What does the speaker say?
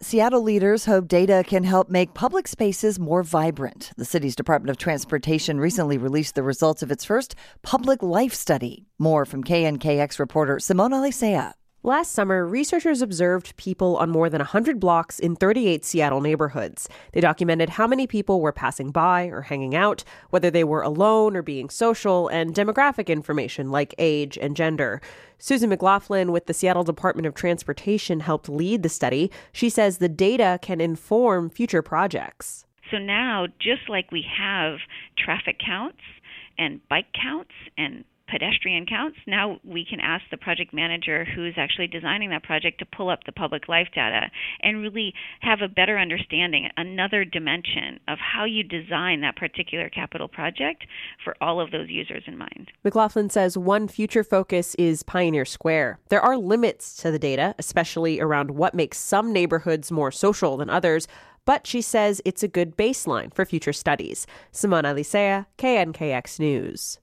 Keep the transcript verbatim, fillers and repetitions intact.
Seattle leaders hope data can help make public spaces more vibrant. The city's Department of Transportation recently released the results of its first public life study. More from K N K X reporter Simona Licea. Last summer, researchers observed people on more than one hundred blocks in thirty-eight Seattle neighborhoods. They documented how many people were passing by or hanging out, whether they were alone or being social, and demographic information like age and gender. Susan McLaughlin with the Seattle Department of Transportation helped lead the study. She says the data can inform future projects. So now, just like we have traffic counts and bike counts and pedestrian counts, now we can ask the project manager who's actually designing that project to pull up the public life data and really have a better understanding, another dimension of how you design that particular capital project for all of those users in mind. McLaughlin says one future focus is Pioneer Square. There are limits to the data, especially around what makes some neighborhoods more social than others, but she says it's a good baseline for future studies. Simona Licea, K N K X News.